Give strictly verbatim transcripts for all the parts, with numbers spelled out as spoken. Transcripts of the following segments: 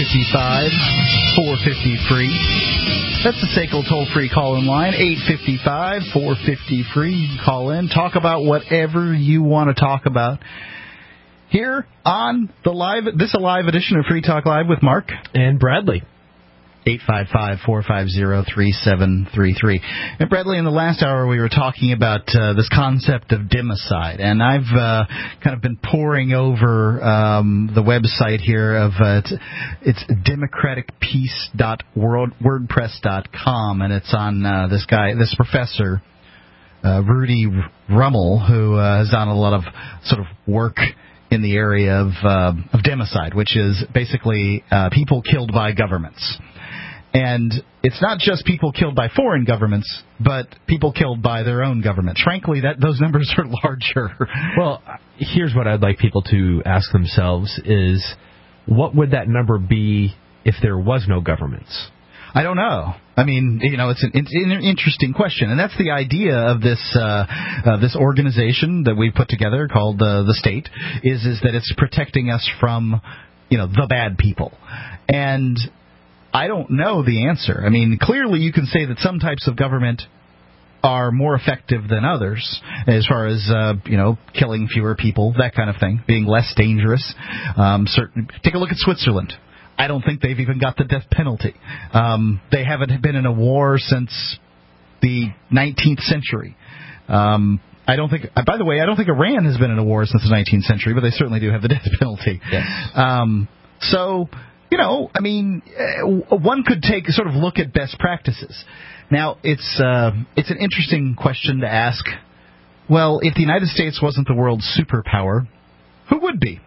five, four five zero, free. That's the S A C L toll-free call-in line, eight five five, four five zero, free. You can call in, talk about whatever you want to talk about. Here on the live, this is a live edition of Free Talk Live with Mark and Bradley. eight five five, four five zero, three seven three three. And Bradley, in the last hour we were talking about uh, this concept of democide, and I've uh, kind of been poring over um, the website here of uh, it's, it's democratic peace dot wordpress dot com, and it's on uh, this guy, this professor, uh, Rudy Rummel, who uh, has done a lot of sort of work in the area of, uh, of democide, which is basically uh, people killed by governments. And it's not just people killed by foreign governments, but people killed by their own governments. Frankly, that those numbers are larger. Well, here's what I'd like people to ask themselves is, what would that number be if there was no governments? I don't know. I mean, you know, it's an, it's an interesting question, and that's the idea of this uh, uh, this organization that we put together called uh, the state, is is that it's protecting us from, you know, the bad people. And I don't know the answer. I mean, clearly you can say that some types of government are more effective than others as far as, uh, you know, killing fewer people, that kind of thing, being less dangerous. Um, certain, take a look at Switzerland. I don't think they've even got the death penalty. Um, they haven't been in a war since the nineteenth century. Um, I don't think, by the way, I don't think Iran has been in a war since the nineteenth century, but they certainly do have the death penalty. Yes. Um, so... You know, I mean, uh, one could take a sort of look at best practices. Now, it's uh, it's an interesting question to ask. Well, if the United States wasn't the world's superpower, who would be?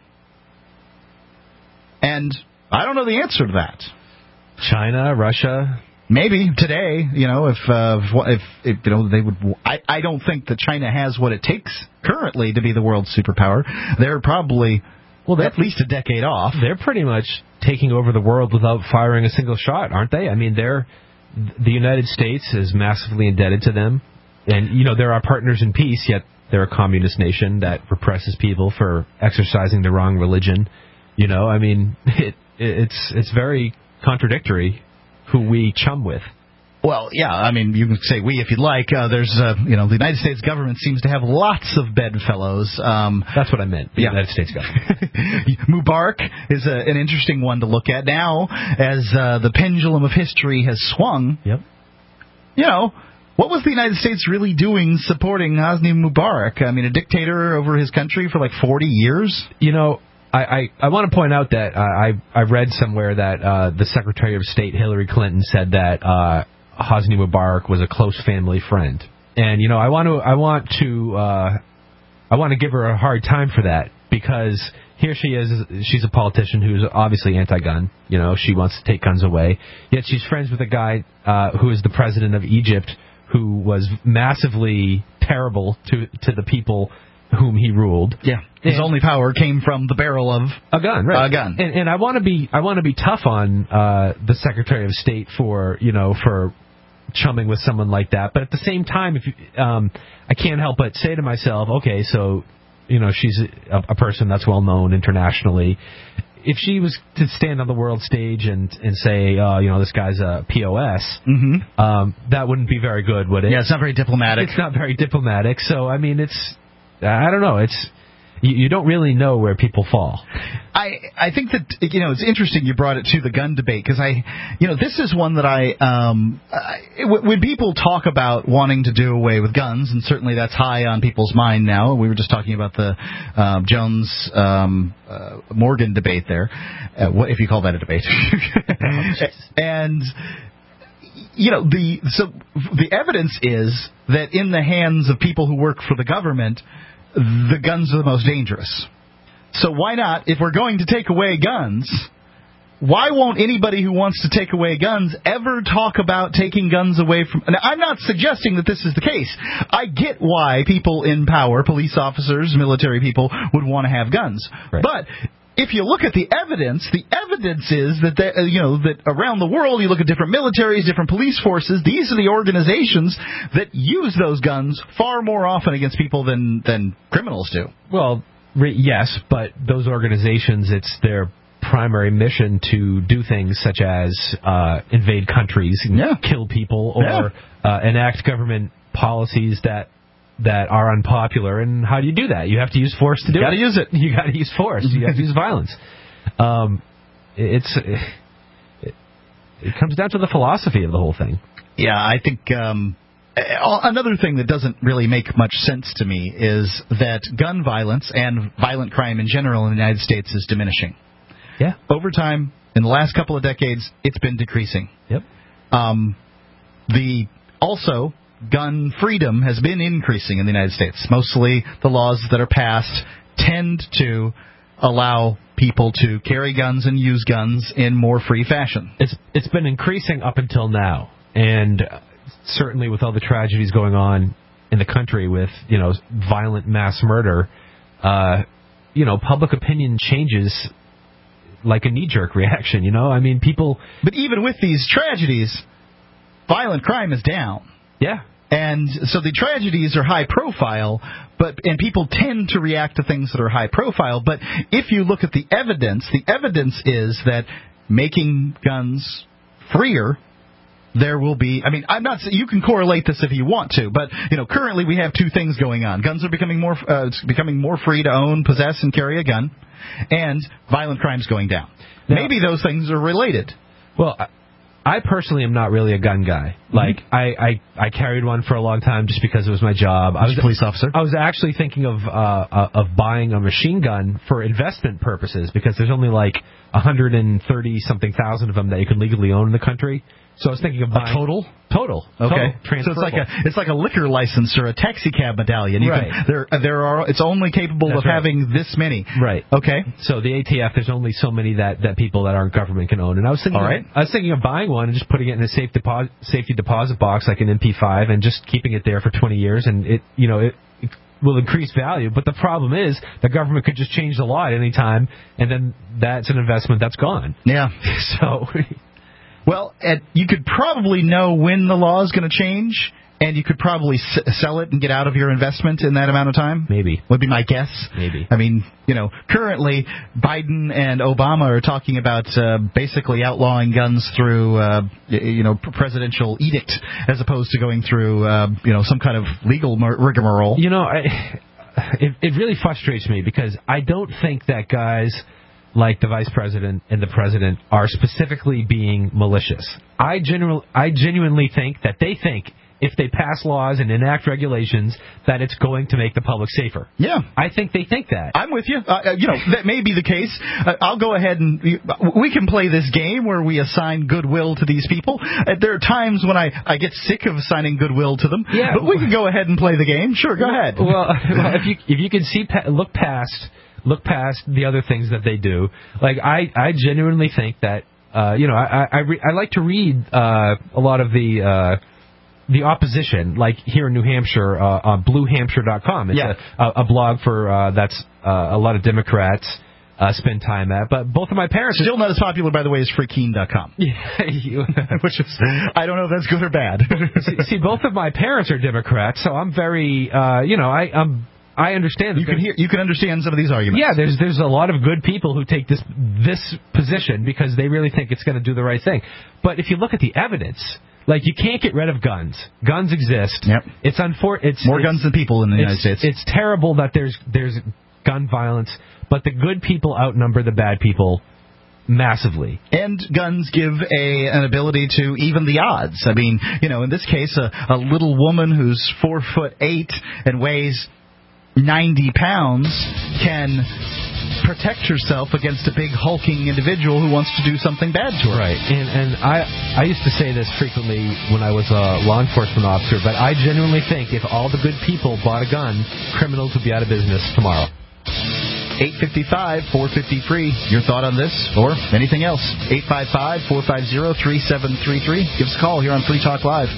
And I don't know the answer to that. China, Russia. Maybe today, you know, if uh, if, if you know they would. I, I don't think that China has what it takes currently to be the world's superpower. They're probably well, at least a decade off. They're pretty much taking over the world without firing a single shot, aren't they? I mean, they're the United States is massively indebted to them, and you know they're our partners in peace. Yet they're a communist nation that represses people for exercising the wrong religion. You know, I mean, it, it's it's very contradictory who we chum with. Well, yeah, I mean, you can say we if you'd like. Uh, there's, uh, you know, the United States government seems to have lots of bedfellows. Um, That's what I meant, the yeah. United States government. Mubarak is a, an interesting one to look at now as uh, the pendulum of history has swung. Yep. You know, what was the United States really doing supporting Hosni Mubarak? I mean, a dictator over his country for like forty years? You know, I, I, I want to point out that uh, I, I read somewhere that uh, the Secretary of State, Hillary Clinton, said that Uh, Hosni Mubarak was a close family friend, and you know I want to I want to uh, I want to give her a hard time for that, because here she is, she's a politician who's obviously anti-gun. You know, she wants to take guns away, yet she's friends with a guy uh, who is the president of Egypt, who was massively terrible to to the people whom he ruled. Yeah, his and only power came from the barrel of a gun, right? A gun. And, and I want to be I want to be tough on uh, the Secretary of State for you know for chumming with someone like that, but at the same time, if you, um, I can't help but say to myself, okay, so you know she's a, a person that's well known internationally. If she was to stand on the world stage and and say, uh, you know, this guy's a P O S, mm-hmm. um, that wouldn't be very good, would it? Yeah, it's not very diplomatic. It's not very diplomatic. So I mean, it's I don't know. It's you, you don't really know where people fall. I I think that, you know, it's interesting you brought it to the gun debate, because I, you know, this is one that I, um, I, when people talk about wanting to do away with guns, and certainly that's high on people's mind now. We were just talking about the uh, Jones um, uh, Morgan debate there, uh, what, if you call that a debate, and. You know, the so the evidence is that in the hands of people who work for the government, the guns are the most dangerous. So why not, if we're going to take away guns, why won't anybody who wants to take away guns ever talk about taking guns away from... Now, I'm not suggesting that this is the case. I get why people in power, police officers, military people, would want to have guns. Right. But if you look at the evidence, the evidence is that, they, uh, you know, that around the world, you look at different militaries, different police forces, these are the organizations that use those guns far more often against people than, than criminals do. Well, re- yes, but those organizations, it's their primary mission to do things such as uh, invade countries, and yeah. kill people, or yeah. uh, enact government policies that that are unpopular. And how do you do that? You have to use force to do you it. You got to use it. You got to use force. You have to use violence. Um, it's it, it comes down to the philosophy of the whole thing. Yeah, I think um, another thing that doesn't really make much sense to me is that gun violence and violent crime in general in the United States is diminishing. Yeah. Over time, in the last couple of decades, it's been decreasing. Yep. Um, the also, gun freedom has been increasing in the United States. Mostly the laws that are passed tend to allow people to carry guns and use guns in more free fashion. It's it's been increasing up until now, and certainly with all the tragedies going on in the country with, you know, violent mass murder, uh, you know, public opinion changes like a knee-jerk reaction, you know? I mean, people... But even with these tragedies, violent crime is down. Yeah. And so the tragedies are high profile, but and people tend to react to things that are high profile. But if you look at the evidence, the evidence is that making guns freer, there will be. I mean, I'm not. You can correlate this if you want to, but you know, currently we have two things going on: guns are becoming more, uh, it's becoming more free to own, possess, and carry a gun, and violent crime's going down. Now, maybe those things are related. Well. I- I personally am not really a gun guy. Like, mm-hmm. I, I, I carried one for a long time just because it was my job. I was a police officer. I was actually thinking of uh, uh, of buying a machine gun for investment purposes because there's only like one hundred thirty something thousand of them that you can legally own in the country. So I was thinking of buying a total. Total. Okay. Total, so it's like a it's like a liquor license or a taxi cab medallion. You right. Can, there there are it's only capable That's of right. having this many. Right. Okay. So the A T F, there's only so many that, that people that aren't government can own. And I was thinking, all right. of, I was thinking of buying one and just putting it in a safe deposit, safety deposit box like an M P five and just keeping it there for twenty years, and it you know it. it will increase value, but the problem is the government could just change the law at any time, and then that's an investment that's gone. Yeah. So, well, at, you could probably know when the law is going to change, and you could probably s- sell it and get out of your investment in that amount of time. Maybe. Would be my guess. Maybe. I mean, you know, currently Biden and Obama are talking about uh, basically outlawing guns through, uh, you know, presidential edict as opposed to going through, uh, you know, some kind of legal rigmarole. You know, I, it, it really frustrates me because I don't think that guys like the vice president and the president are specifically being malicious. I genu- I genuinely think that they think if they pass laws and enact regulations, that it's going to make the public safer. Yeah. I think they think that. I'm with you. Uh, you know, that may be the case. Uh, I'll go ahead and... We can play this game where we assign goodwill to these people. Uh, there are times when I, I get sick of assigning goodwill to them. Yeah. But we can go ahead and play the game. Sure, go ahead. Well, well if you if you can see, look past... Look past the other things that they do. Like, I, I genuinely think that, uh, you know, I I, re- I like to read uh, a lot of the uh, the opposition, like here in New Hampshire, uh, on blue hampshire dot com. It's yeah. a, a blog for uh, that's uh, a lot of Democrats uh, spend time at. But both of my parents... Still not as popular, by the way, as free keen dot com. Yeah. Which is, I don't know if that's good or bad. see, see, both of my parents are Democrats, so I'm very, uh, you know, I, I'm... I understand. You can hear, you can understand some of these arguments. Yeah, there's there's a lot of good people who take this this position because they really think it's going to do the right thing. But if you look at the evidence, like, you can't get rid of guns. Guns exist. Yep. It's unfor- It's more it's, guns than people in the United States. It's terrible that there's there's gun violence, but the good people outnumber the bad people massively. And guns give a an ability to even the odds. I mean, you know, in this case, a, a little woman who's four foot eight and weighs ninety pounds can protect herself against a big hulking individual who wants to do something bad to her. Right. And and I I used to say this frequently when I was a law enforcement officer, but I genuinely think if all the good people bought a gun, criminals would be out of business tomorrow. eight five five, four five zero, free. Your thought on this or anything else? eight five five, four five zero, three seven three three. Give us a call here on Free Talk Live.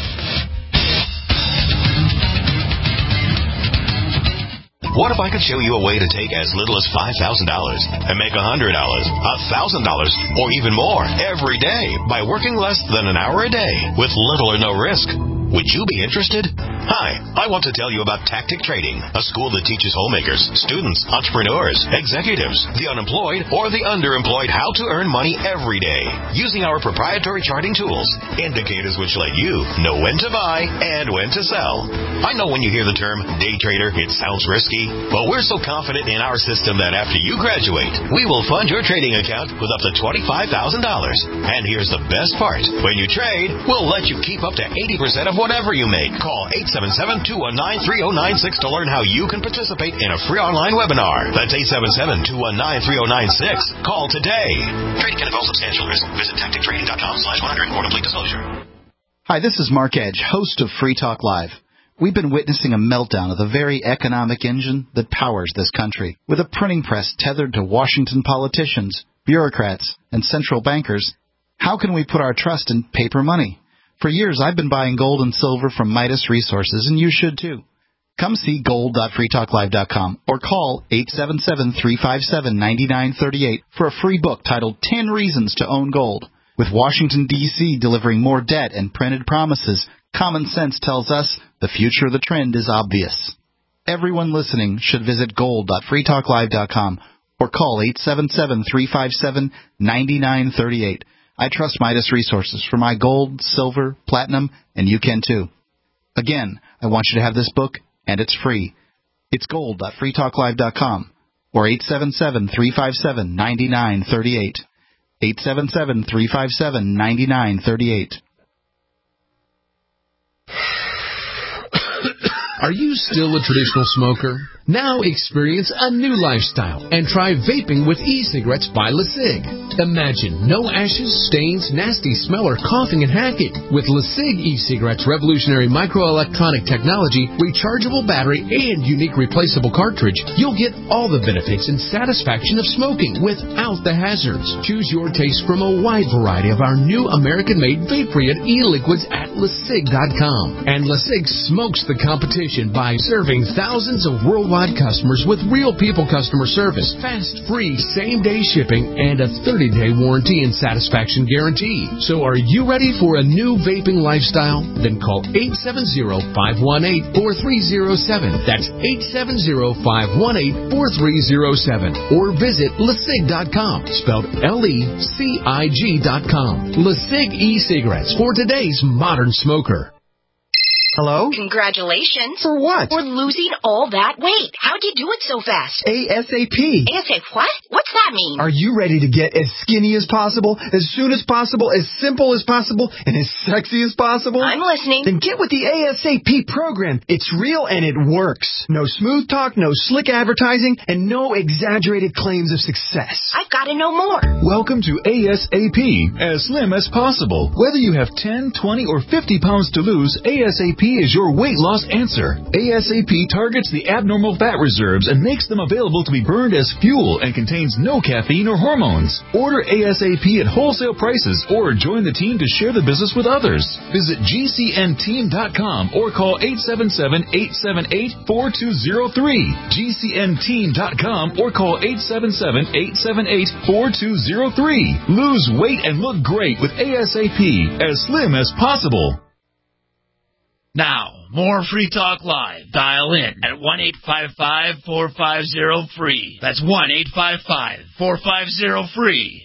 What if I could show you a way to take as little as five thousand dollars and make one hundred dollars, one thousand dollars, or even more every day by working less than an hour a day with little or no risk? Would you be interested? Hi, I want to tell you about Tactic Trading, a school that teaches homemakers, students, entrepreneurs, executives, the unemployed, or the underemployed how to earn money every day using our proprietary charting tools, indicators which let you know when to buy and when to sell. I know when you hear the term day trader, it sounds risky, but we're so confident in our system that after you graduate, we will fund your trading account with up to twenty-five thousand dollars. And here's the best part. When you trade, we'll let you keep up to eighty percent of whatever you make. Call eight seven seven, two one nine, three oh nine six to learn how you can participate in a free online webinar. That's eight seven seven, two one nine, three oh nine six. Call today. Trading can involve substantial risk. Visit tactic trading dot com slash one hundred for complete disclosure. Hi, this is Mark Edge, host of Free Talk Live. We've been witnessing a meltdown of the very economic engine that powers this country. With a printing press tethered to Washington politicians, bureaucrats, and central bankers, how can we put our trust in paper money? For years, I've been buying gold and silver from Midas Resources, and you should too. Come see gold dot free talk live dot com or call eight seven seven, three five seven, nine nine three eight for a free book titled ten Reasons to Own Gold. With Washington, D C delivering more debt and printed promises, common sense tells us the future of the trend is obvious. Everyone listening should visit gold dot free talk live dot com or call eight seven seven, three five seven, nine nine three eight. I trust Midas Resources for my gold, silver, platinum, and you can too. Again, I want you to have this book, and it's free. It's gold dot free talk live dot com or eight seven seven, three five seven, nine nine three eight. eight seven seven, three five seven, nine nine three eight. Are you still a traditional smoker? Now experience a new lifestyle and try vaping with e-cigarettes by LeSig. Imagine no ashes, stains, nasty smell, or coughing and hacking. With LeSig e-cigarettes' revolutionary microelectronic technology, rechargeable battery, and unique replaceable cartridge, you'll get all the benefits and satisfaction of smoking without the hazards. Choose your taste from a wide variety of our new American-made vape-free e-liquids at LeSig dot com. And LeSig smokes the competition by serving thousands of worldwide customers with real people customer service, fast, free, same-day shipping, and a thirty-day warranty and satisfaction guarantee. So are you ready for a new vaping lifestyle? Then call eight seven zero, five one eight, four three zero seven. That's eight seven zero, five one eight, four three zero seven. Or visit LeSig dot com, spelled L E C I G dot com. LeSig e-cigarettes for today's modern smoker. Hello? Congratulations. For what? For losing all that weight. How'd you do it so fast? ASAP. ASAP what? What's that mean? Are you ready to get as skinny as possible, as soon as possible, as simple as possible, and as sexy as possible? I'm listening. Then get with the ASAP program. It's real and it works. No smooth talk, no slick advertising, and no exaggerated claims of success. I've got to know more. Welcome to ASAP, as slim as possible. Whether you have ten, twenty, or fifty pounds to lose, ASAP is your weight loss answer. ASAP targets the abnormal fat reserves and makes them available to be burned as fuel and contains no caffeine or hormones. Order ASAP at wholesale prices or join the team to share the business with others. Visit G C N team dot com or call eight seven seven, eight seven eight, four two zero three. G C N team dot com or call eight seven seven, eight seven eight, four two zero three. Lose weight and look great with ASAP, as slim as possible. Now, more Free Talk Live. Dial in at one eight five five, four five zero, free. That's one eight five five, four five zero, free.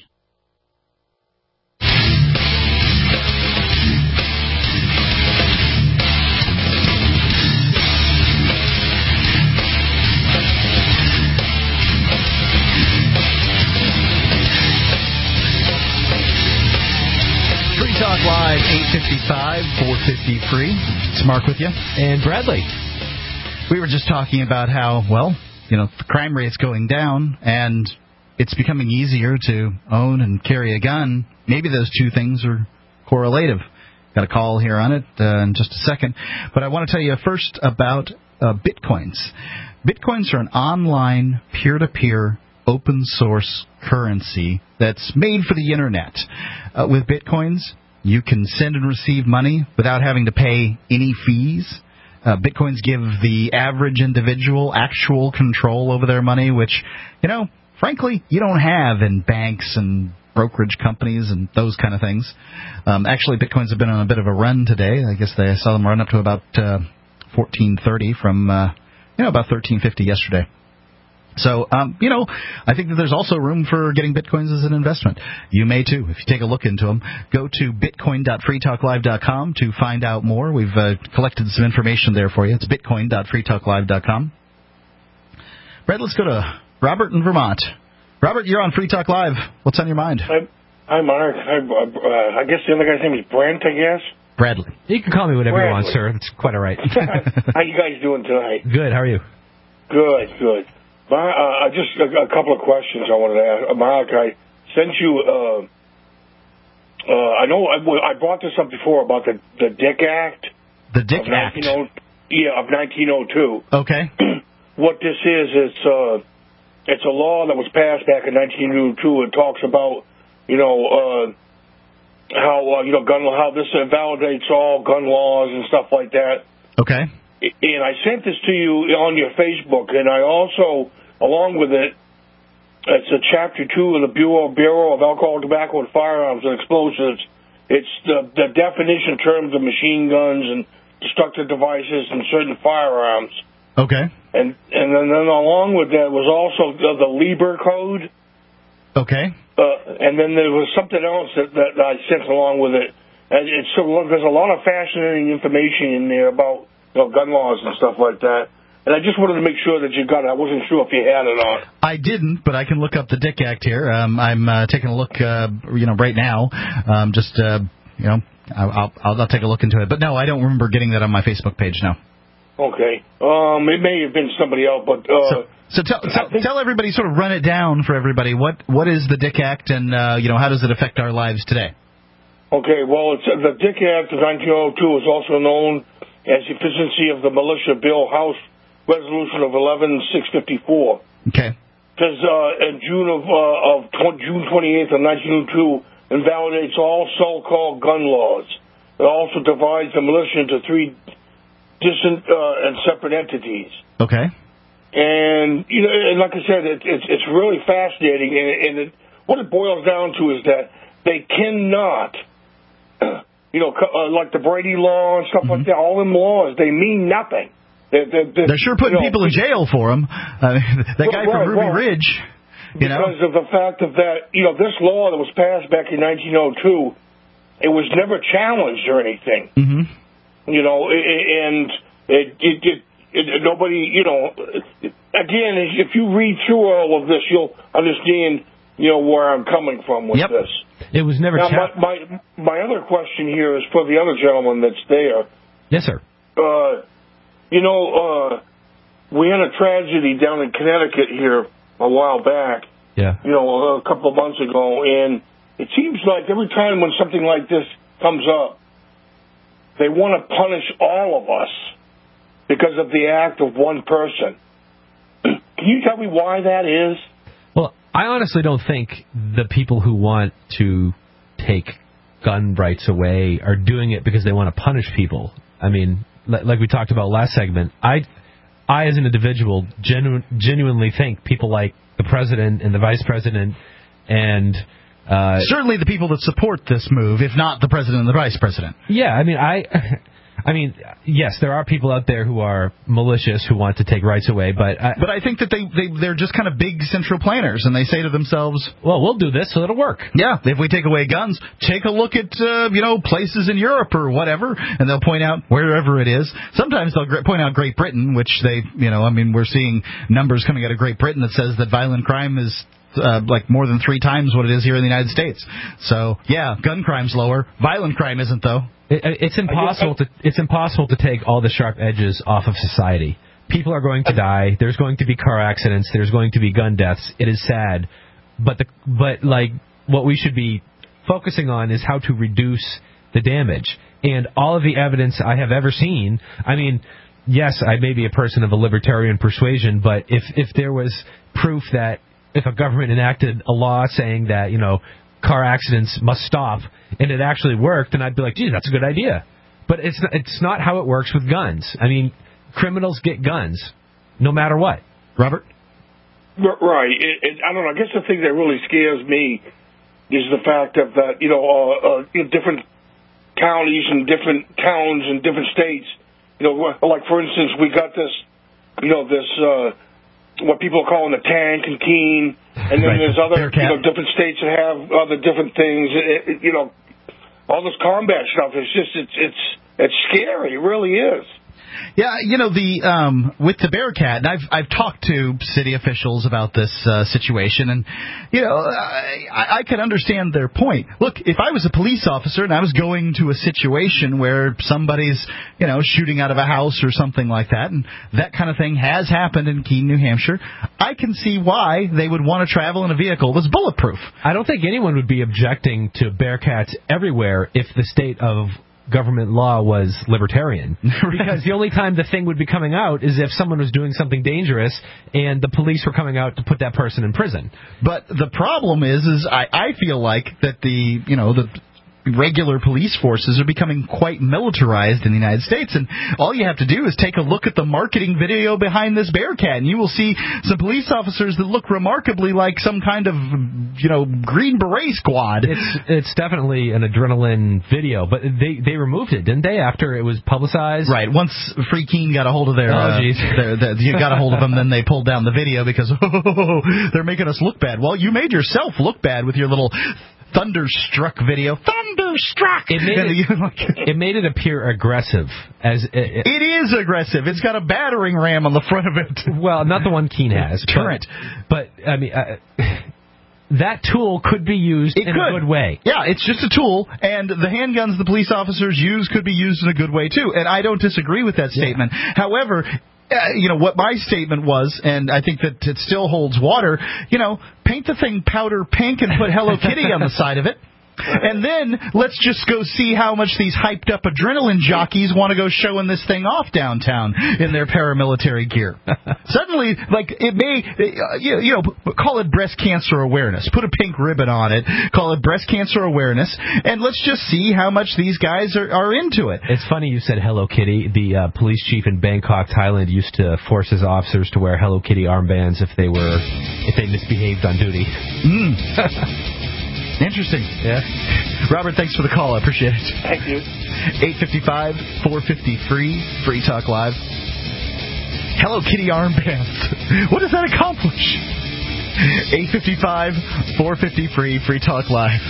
Talk Live, eight fifty-five, four fifty free. It's Mark with you. And Bradley. We were just talking about how, well, you know, the crime rate's going down, and it's becoming easier to own and carry a gun. Maybe those two things are correlative. Got a call here on it uh, in just a second. But I want to tell you first about uh, Bitcoins. Bitcoins are an online, peer-to-peer, open-source currency that's made for the Internet. Uh, with Bitcoins, you can send and receive money without having to pay any fees. Uh, Bitcoins give the average individual actual control over their money, which, you know, frankly, you don't have in banks and brokerage companies and those kind of things. Um, actually, Bitcoins have been on a bit of a run today. I guess they I saw them run up to about uh, fourteen thirty from uh, you know about thirteen fifty yesterday. So, um, you know, I think that there's also room for getting Bitcoins as an investment. You may, too, if you take a look into them. Go to bitcoin dot free talk live dot com to find out more. We've uh, collected some information there for you. It's bitcoin dot free talk live dot com. Brad, let's go to Robert in Vermont. Robert, you're on Free Talk Live. What's on your mind? Hi, hi Mark. Hi, uh, I guess the other guy's name is Brent, I guess? Bradley. You can call me whatever Bradley. you want, sir. That's quite all right. How you guys doing tonight? Good. How are you? Good, good. My, uh, just a, a couple of questions I wanted to ask. Mark, I sent you, uh, uh, I know I, I brought this up before about the, the Dick Act. The Dick Act? Yeah, of nineteen oh two. Okay. What this is, it's, uh, it's a law that was passed back in nineteen oh two. It talks about, you know, uh, how, uh, you know, gun, how this invalidates all gun laws and stuff like that. Okay. And I sent this to you on your Facebook, and I also, along with it, it's a Chapter two of the Bureau, Bureau of Alcohol, Tobacco, and Firearms and Explosives. It's the, the definition terms of machine guns and destructive devices and certain firearms. Okay. And and then, then along with that was also the, the Lieber Code. Okay. Uh, and then there was something else that, that I sent along with it. And it's so there's a lot of fascinating information in there about, you know, gun laws and stuff like that. And I just wanted to make sure that you got it. I wasn't sure if you had it or not. I didn't, but I can look up the Dick Act here. Um, I'm uh, taking a look, uh, you know, right now. Um, just, uh, you know, I'll, I'll, I'll take a look into it. But no, I don't remember getting that on my Facebook page now. Okay. Um, it may have been somebody else, but... Uh, so, so tell, tell, tell everybody, sort of run it down for everybody. What What is the Dick Act, and, uh, you know, how does it affect our lives today? Okay, well, it's, uh, the Dick Act of nineteen oh two is also known as the Efficiency of the Militia Bill, House Resolution of eleven six fifty-four. Okay. Because uh, in June of, uh, of tw- June twenty-eighth of nineteen oh two invalidates all so-called gun laws. It also divides the militia into three distant uh, and separate entities. Okay. And, you know, and like I said, it, it's it's really fascinating. And, and it, what it boils down to is that they cannot, you know, uh, like the Brady Law and stuff mm-hmm. like that, all them laws, they mean nothing. They're, they're, they're, they're sure putting you know, people in jail for them. Uh, that guy right, from Ruby right. Ridge, you because know. of the fact of that, you know, this law that was passed back in nineteen oh two, it was never challenged or anything. Mm-hmm. You know, and it, it, it, it, nobody, you know, again, if you read through all of this, you'll understand, you know, where I'm coming from with yep. this. It was never now, challenged. my, my, my other question here is for the other gentleman that's there. Yes, sir. Uh, you know, uh, we had a tragedy down in Connecticut here a while back. Yeah. You know, a couple of months ago, and it seems like every time when something like this comes up, they want to punish all of us because of the act of one person. Can you tell me why that is? Well, I honestly don't think the people who want to take gun rights away are doing it because they want to punish people. I mean, like we talked about last segment, I, I as an individual, genu- genuinely think people like the president and the vice president and... Uh, Certainly the people that support this move, if not the president and the vice president. Yeah, I mean, I... I mean, yes, there are people out there who are malicious who want to take rights away, but I, but I think that they, they they're just kind of big central planners, and they say to themselves, "Well, we'll do this, so it'll work." Yeah, if we take away guns, take a look at uh, you know places in Europe or whatever, and they'll point out wherever it is. Sometimes they'll point out Great Britain, which they you know I mean we're seeing numbers coming out of Great Britain that says that violent crime is. Uh, like more than three times what it is here in the United States. So yeah, gun crime's lower. Violent crime isn't though. It, it's impossible to it's impossible to take all the sharp edges off of society. People are going to die. There's going to be car accidents. There's going to be gun deaths. It is sad, but the but like what we should be focusing on is how to reduce the damage. And all of the evidence I have ever seen. I mean, yes, I may be a person of a libertarian persuasion, but if if there was proof that if a government enacted a law saying that, you know, car accidents must stop, and it actually worked, then I'd be like, gee, that's a good idea. But it's not, it's not how it works with guns. I mean, criminals get guns, no matter what. Robert? Right. It, it, I don't know. I guess the thing that really scares me is the fact of that, you know, uh, uh, in different counties and different towns and different states, you know, like, for instance, we got this, you know, this, uh, what people are calling a tank and Keene, and then right. there's other, you know, different states that have other different things, it, it, you know, all this combat stuff is just, it's, it's, it's scary. It really is. Yeah, you know, the um, with the Bearcat, and I've I've talked to city officials about this uh, situation, and you know, I, I can understand their point. Look, if I was a police officer and I was going to a situation where somebody's, you know, shooting out of a house or something like that, and that kind of thing has happened in Keene, New Hampshire, I can see why they would want to travel in a vehicle that's bulletproof. I don't think anyone would be objecting to Bearcats everywhere if the state of government law was libertarian. Because the only time the thing would be coming out is if someone was doing something dangerous and the police were coming out to put that person in prison. But the problem is, is I, I feel like that the, you know, the regular police forces are becoming quite militarized in the United States, and all you have to do is take a look at the marketing video behind this Bearcat, and you will see some police officers that look remarkably like some kind of, you know, Green Beret squad. It's it's definitely an adrenaline video, but they they removed it, didn't they, after it was publicized? Right. Once Free Keene got a hold of their, oh, uh, their, their you got a hold of them, then they pulled down the video because oh, they're making us look bad. Well, you made yourself look bad with your little Thunderstruck video. Thunderstruck! It made it, it made it appear aggressive. As it, it, it is aggressive. It's got a battering ram on the front of it. Well, not the one Keene has. Turret. But, but I mean, uh, that tool could be used it in could. a good way. Yeah, it's just a tool, and the handguns the police officers use could be used in a good way, too. And I don't disagree with that statement. Yeah. However, Uh, you know, what my statement was, and I think that it still holds water, you know, paint the thing powder pink and put Hello Kitty on the side of it. And then let's just go see how much these hyped-up adrenaline jockeys want to go showing this thing off downtown in their paramilitary gear. Suddenly, like, it may, uh, you, you know, call it breast cancer awareness. Put a pink ribbon on it. Call it breast cancer awareness. And let's just see how much these guys are, are into it. It's funny you said Hello Kitty. The uh, police chief in Bangkok, Thailand, used to force his officers to wear Hello Kitty armbands if they were, if they misbehaved on duty. Mm. Interesting. Yeah. Robert, thanks for the call. I appreciate it. Thank you. eight five five, four five zero, free, Free Talk Live. Hello Kitty armbands. What does that accomplish? eight five five, four five zero, free, Free Talk Live.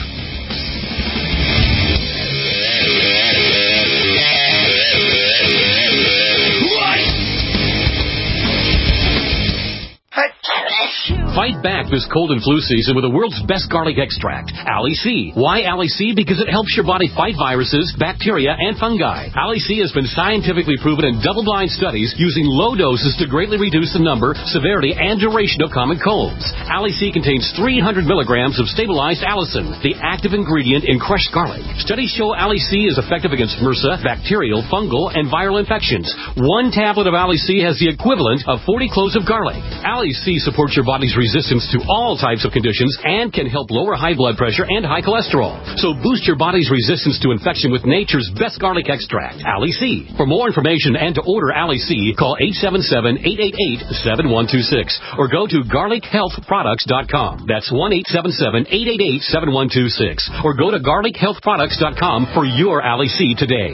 Fight back this cold and flu season with the world's best garlic extract, Ali C. Why Ali C? Because it helps your body fight viruses, bacteria, and fungi. Ali C has been scientifically proven in double-blind studies using low doses to greatly reduce the number, severity, and duration of common colds. Ali C contains three hundred milligrams of stabilized allicin, the active ingredient in crushed garlic. Studies show Ali C is effective against MRSA, bacterial, fungal, and viral infections. One tablet of Ali C has the equivalent of forty cloves of garlic. Ali C supports your body's resistance to all types of conditions and can help lower high blood pressure and high cholesterol. So boost your body's resistance to infection with nature's best garlic extract, Ali C. For more information and to order Ali C, call eight seven seven, eight eight eight, seven one two six or go to garlic health products dot com. That's one eight seven seven, eight eight eight, seven one two six or go to garlic health products dot com for your Ali C today.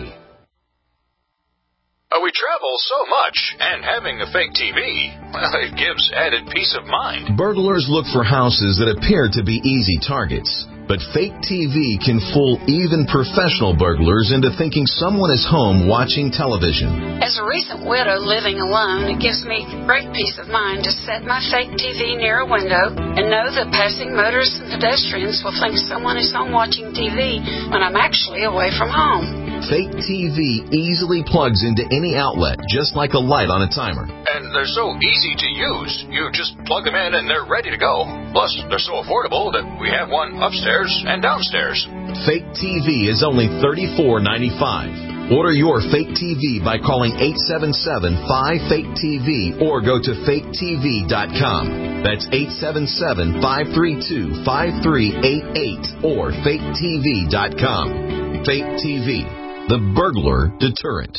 Uh, we travel so much, and having a fake T V, well, it gives added peace of mind. Burglars look for houses that appear to be easy targets. But fake T V can fool even professional burglars into thinking someone is home watching television. As a recent widow living alone, it gives me great peace of mind to set my fake T V near a window and know that passing motorists and pedestrians will think someone is home watching T V when I'm actually away from home. Fake T V easily plugs into any outlet, just like a light on a timer. And they're so easy to use. You just plug them in and they're ready to go. Plus, they're so affordable that we have one upstairs and downstairs. Fake T V is only thirty-four ninety-five. Order your fake T V by calling eight seven seven, five, fake T V or go to fake T V dot com. That's eight seven seven, five three two, five three eight eight or fake T V dot com. Fake T V, the burglar deterrent.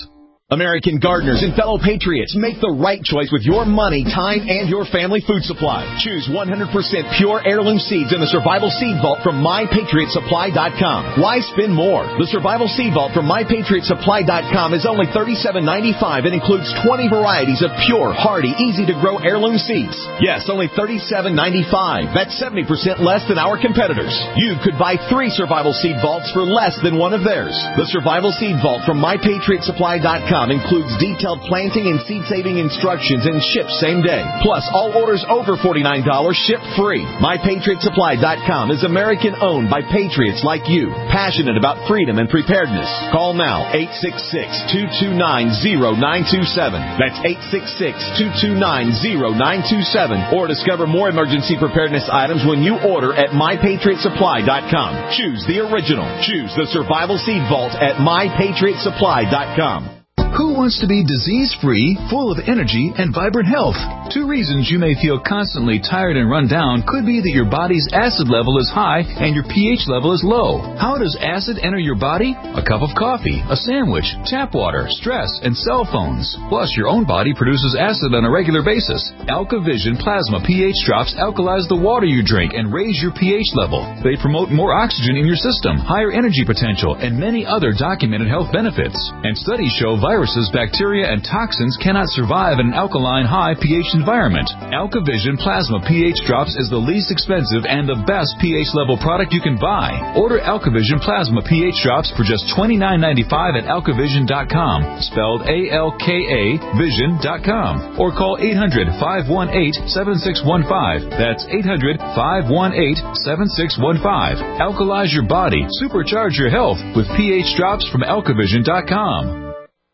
American gardeners and fellow patriots, make the right choice with your money, time, and your family food supply. Choose one hundred percent pure heirloom seeds in the Survival Seed Vault from my patriot supply dot com. Why spend more? The Survival Seed Vault from my patriot supply dot com is only thirty-seven ninety-five and includes twenty varieties of pure, hardy, easy-to-grow heirloom seeds. Yes, only thirty-seven ninety-five. That's seventy percent less than our competitors. You could buy three Survival Seed Vaults for less than one of theirs. The Survival Seed Vault from my patriot supply dot com includes detailed planting and seed-saving instructions and ships same day. Plus, all orders over forty-nine dollars ship free. my patriot supply dot com is American-owned by patriots like you, passionate about freedom and preparedness. Call now, eight six six, two two nine, zero nine two seven. That's eight six six, two two nine, zero nine two seven. Or discover more emergency preparedness items when you order at my patriot supply dot com. Choose the original. Choose the Survival Seed Vault at my patriot supply dot com. Who wants to be disease-free, full of energy, and vibrant health? Two reasons you may feel constantly tired and run down could be that your body's acid level is high and your pH level is low. How does acid enter your body? A cup of coffee, a sandwich, tap water, stress, and cell phones. Plus, your own body produces acid on a regular basis. AlkaVision Plasma pH drops alkalize the water you drink and raise your pH level. They promote more oxygen in your system, higher energy potential, and many other documented health benefits. And studies show viruses, bacteria, and toxins cannot survive in an alkaline high pH environment. AlkaVision Plasma pH Drops is the least expensive and the best pH level product you can buy. Order AlkaVision Plasma pH Drops for just twenty-nine ninety-five at alkavision dot com, spelled A L K A vision dot com, or call eight hundred, five one eight, seven six one five. That's eight hundred, five one eight, seven six one five. Alkalize your body, supercharge your health with pH Drops from alkavision dot com.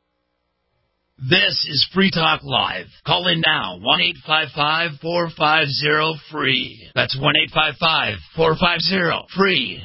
This is Free Talk Live. Call in now, one eight five five, four five zero, free. That's one eight five five, four five zero, free.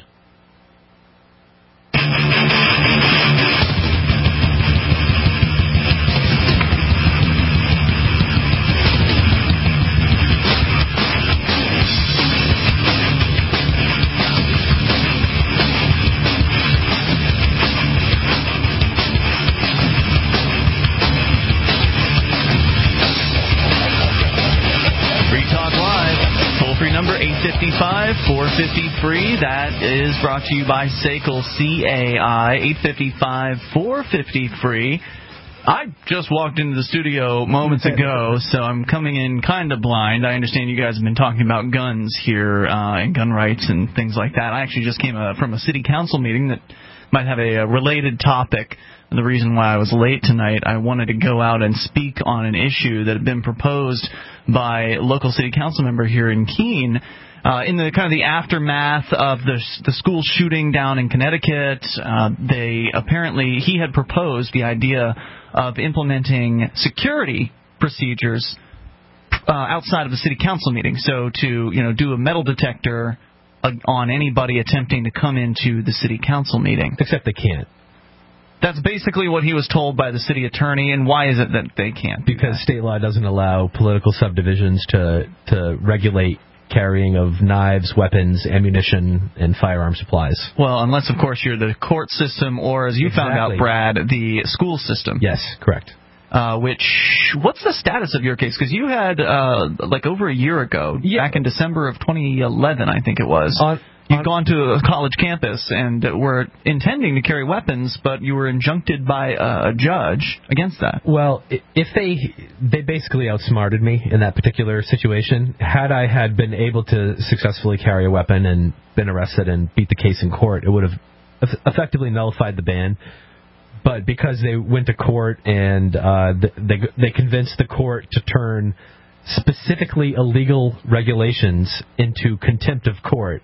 eight five five, four five zero, free. That is brought to you by S A C L C A I, eight five five, four five zero, free. I just walked into the studio moments ago, so I'm coming in kind of blind. I understand you guys have been talking about guns here uh, and gun rights and things like that. I actually just came uh, from a city council meeting that might have a, a related topic. The reason why I was late tonight, I wanted to go out and speak on an issue that had been proposed by a local city council member here in Keene. Uh, in the kind of the aftermath of the the school shooting down in Connecticut, uh, they apparently he had proposed the idea of implementing security procedures uh, outside of the city council meeting. So to you know do a metal detector uh, on anybody attempting to come into the city council meeting. Except they can't. That's basically what he was told by the city attorney, and why is it that they can't? Because state law doesn't allow political subdivisions to to regulate carrying of knives, weapons, ammunition, and firearm supplies. Well, unless, of course, you're the court system or, as you exactly. found out, Brad, the school system. Yes, correct. Uh, which, what's the status of your case? Because you had, uh, like, over a year ago, yeah. back in December of twenty eleven, I think it was, on, you'd on, gone to a college campus and were intending to carry weapons, but you were injuncted by a, a judge against that. Well, if they they basically outsmarted me in that particular situation. Had I had been able to successfully carry a weapon and been arrested and beat the case in court, it would have effectively nullified the ban. But because they went to court and uh, they they convinced the court to turn specifically illegal regulations into contempt of court,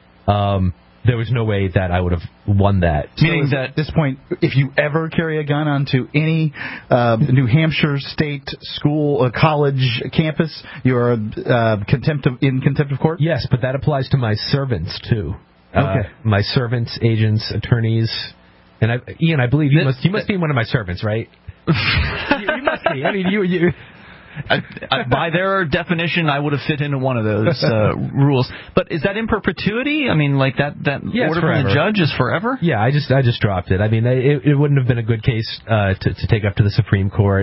um, there was no way that I would have won that. Meaning so that at this point, if you ever carry a gun onto any uh, New Hampshire state school or college campus, you're uh, contempt of, in contempt of court? Yes, but that applies to my servants, too. Okay. Uh, my servants, agents, attorneys. And I, Ian, I believe you must you must be one of my servants, right? you, you must be. I mean, you you. I, I, by their definition, I would have fit into one of those uh, rules. But is that in perpetuity? I mean, like that that yeah, order from the judge is forever? Yeah, I just I just dropped it. I mean, it, it wouldn't have been a good case uh, to, to take up to the Supreme Court.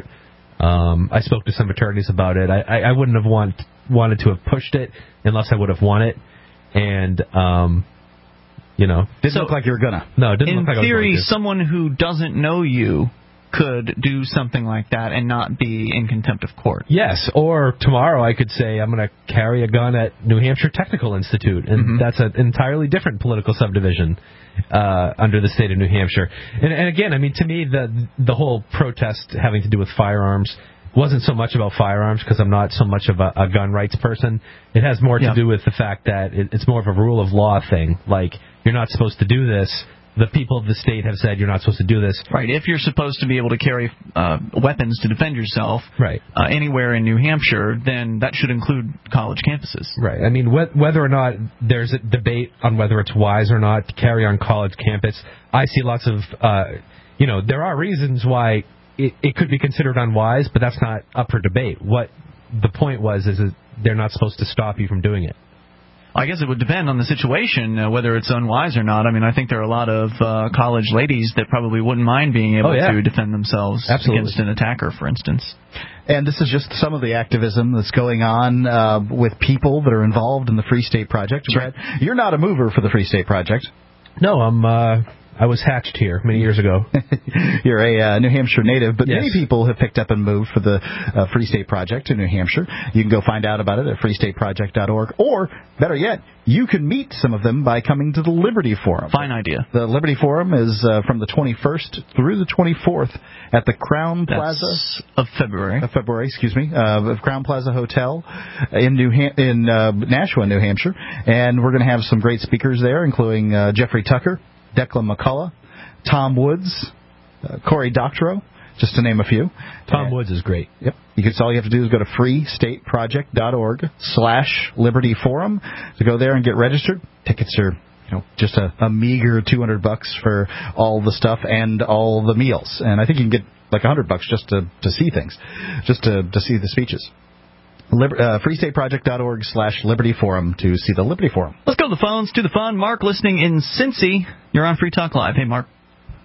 Um, I spoke to some attorneys about it. I, I, I wouldn't have want, wanted to have pushed it unless I would have won it. And, um, you know. Didn't so, look like you were going to. No, it didn't in look like I was theory, going to. someone who doesn't know you could do something like that and not be in contempt of court. Yes, or tomorrow I could say I'm going to carry a gun at New Hampshire Technical Institute, and mm-hmm. that's an entirely different political subdivision uh, under the state of New Hampshire. And, and again, I mean, to me, the the whole protest having to do with firearms wasn't so much about firearms because I'm not so much of a, a gun rights person. It has more to yeah. do with the fact that it, it's more of a rule of law thing. Like, you're not supposed to do this. The people of the state have said you're not supposed to do this. Right. If you're supposed to be able to carry uh, weapons to defend yourself right. uh, anywhere in New Hampshire, then that should include college campuses. Right. I mean, wh- whether or not there's a debate on whether it's wise or not to carry on college campus, I see lots of, uh, you know, there are reasons why it, it could be considered unwise, but that's not up for debate. What the point was is that they're not supposed to stop you from doing it. I guess it would depend on the situation, uh, whether it's unwise or not. I mean, I think there are a lot of uh, college ladies that probably wouldn't mind being able oh, yeah. to defend themselves Absolutely. against an attacker, for instance. And this is just some of the activism that's going on uh, with people that are involved in the Free State Project. Brad, you're not a mover for the Free State Project. No, I'm... Uh I was hatched here many years ago. You're a uh, New Hampshire native, but yes. many people have picked up and moved for the uh, Free State Project in New Hampshire. You can go find out about it at free state project dot org, or, better yet, you can meet some of them by coming to the Liberty Forum. Fine idea. The Liberty Forum is uh, from the twenty-first through the twenty-fourth at the Crown Plaza That's of February. Of February, excuse me, uh, of Crown Plaza Hotel in New Ham- in uh, Nashua, New Hampshire, and we're going to have some great speakers there, including uh, Jeffrey Tucker, Declan McCullough, Tom Woods, uh, Cory Doctorow, just to name a few. Tom and, Woods is great. Yep. You can, all you have to do is go to free state project dot org slash Liberty Forum to go there and get registered. Tickets are, you know, just a, a meager two hundred bucks for all the stuff and all the meals. And I think you can get like one hundred bucks just to, to see things, just to, to see the speeches. Liber, uh, free state project dot org slash Liberty Forum to see the Liberty Forum. Let's go to the phones, to the fun. Mark, listening in Cincy. You're on Free Talk Live. Hey, Mark.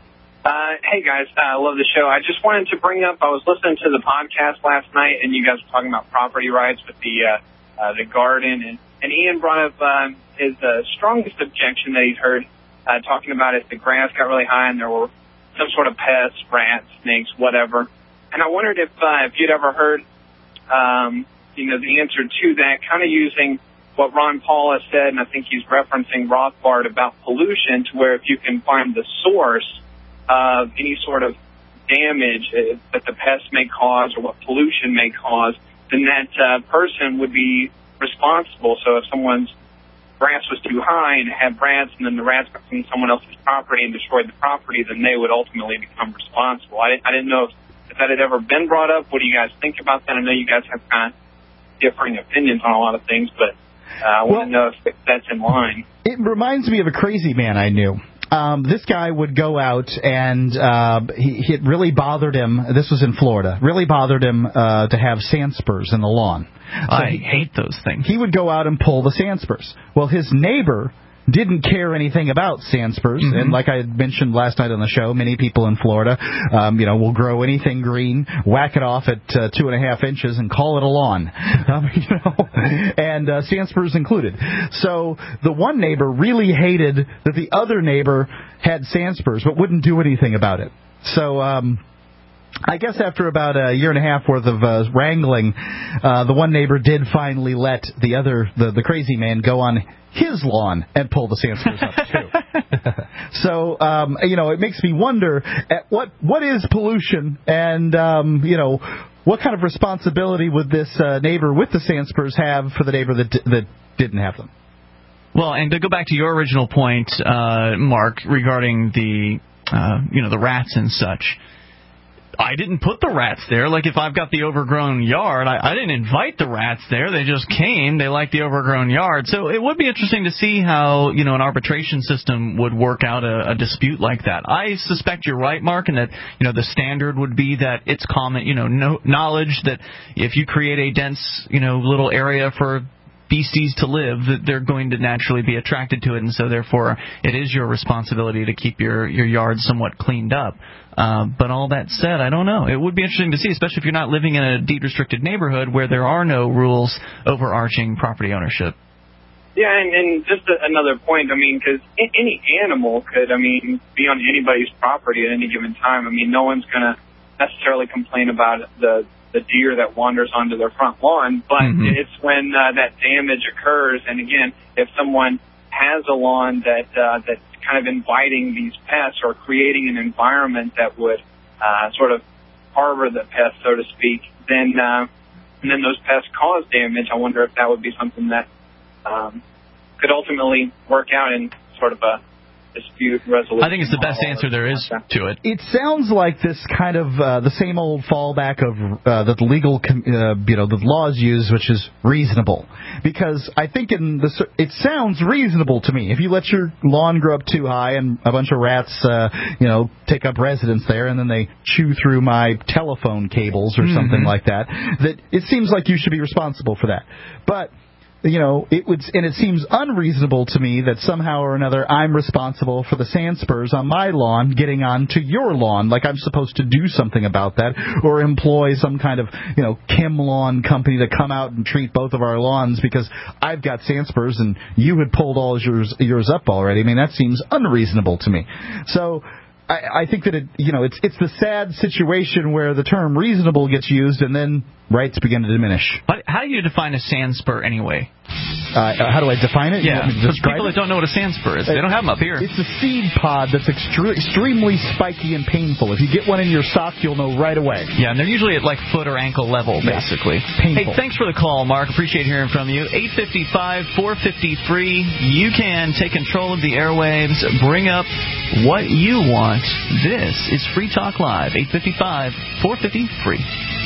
Uh, hey, guys. I uh, love the show. I just wanted to bring up, I was listening to the podcast last night, and you guys were talking about property rights with the uh, uh, the garden, and, and Ian brought up um, his uh, strongest objection that he's heard, uh, talking about if the grass got really high and there were some sort of pests, rats, snakes, whatever. And I wondered if, uh, if you'd ever heard... Um, you know, the answer to that, kind of using what Ron Paul has said, and I think he's referencing Rothbard about pollution, to where if you can find the source of any sort of damage that the pest may cause or what pollution may cause, then that uh, person would be responsible. So if someone's grass was too high and had rats, and then the rats got from someone else's property and destroyed the property, then they would ultimately become responsible. I didn't, I didn't know if, if that had ever been brought up. What do you guys think about that? I know you guys have kind of differing opinions on a lot of things, but uh, I want well, to know if that's in line. It reminds me of a crazy man I knew. Um, this guy would go out and uh, he, it really bothered him. This was in Florida. Really bothered him uh, to have sand spurs in the lawn. So I he, hate those things. He would go out and pull the sand spurs. Well, his neighbor didn't care anything about sand spurs, mm-hmm. and like I had mentioned last night on the show, many people in Florida, um, you know, will grow anything green, whack it off at uh, two and a half inches, and call it a lawn, um, you know, and uh, sand spurs included. So the one neighbor really hated that the other neighbor had sand spurs, but wouldn't do anything about it. So. Um, I guess after about a year and a half worth of uh, wrangling, uh, the one neighbor did finally let the other, the, the crazy man, go on his lawn and pull the sand spurs up too. So, um, you know, it makes me wonder at what what is pollution, and um, you know, what kind of responsibility would this uh, neighbor with the sand spurs have for the neighbor that d- that didn't have them? Well, and to go back to your original point, uh, Mark, regarding the uh, you know the rats and such. I didn't put the rats there. Like, if I've got the overgrown yard, I, I didn't invite the rats there. They just came. They liked the overgrown yard. So it would be interesting to see how, you know, an arbitration system would work out a, a dispute like that. I suspect you're right, Mark, and that, you know, the standard would be that it's common, you know, no, knowledge that if you create a dense, you know, little area for beasties to live, that they're going to naturally be attracted to it, and so therefore it is your responsibility to keep your, your yard somewhat cleaned up. Uh, but all that said, I don't know. It would be interesting to see, especially if you're not living in a deed-restricted neighborhood where there are no rules overarching property ownership. Yeah, and, and just a, another point, I mean, because any animal could, I mean, be on anybody's property at any given time. I mean, no one's going to necessarily complain about the the deer that wanders onto their front lawn, but mm-hmm. it's when uh, that damage occurs. And again, if someone has a lawn that uh, that's kind of inviting these pests or creating an environment that would uh, sort of harbor the pests, so to speak, then uh, and then those pests cause damage. I wonder if that would be something that um, could ultimately work out in sort of a dispute resolution. I think it's the best answer there is to it. It sounds like this kind of uh, the same old fallback of uh, that the legal, com- uh, you know, the laws use, which is reasonable. Because I think in the it sounds reasonable to me. If you let your lawn grow up too high and a bunch of rats, uh, you know, take up residence there, and then they chew through my telephone cables or mm-hmm. something like that, that it seems like you should be responsible for that. But you know, it would, and it seems unreasonable to me that somehow or another I'm responsible for the sand spurs on my lawn getting onto your lawn, like I'm supposed to do something about that, or employ some kind of, you know, Chem Lawn company to come out and treat both of our lawns because I've got sand spurs and you had pulled all yours yours up already. I mean, that seems unreasonable to me. So I, I think that it, you know, it's it's the sad situation where the term reasonable gets used and then rights begin to diminish. But how do you define a sand spur anyway? Uh, how do I define it? Yeah, for people that don't know what a sand spur is, they don't have them up here. It's a seed pod that's extre- extremely spiky and painful. If you get one in your sock, you'll know right away. Yeah, and they're usually at like foot or ankle level, basically. Yeah. Painful. Hey, thanks for the call, Mark. Appreciate hearing from you. eight five five, four five zero, free. You can take control of the airwaves. Bring up what you want. This is Free Talk Live. eight five five, four five zero, free.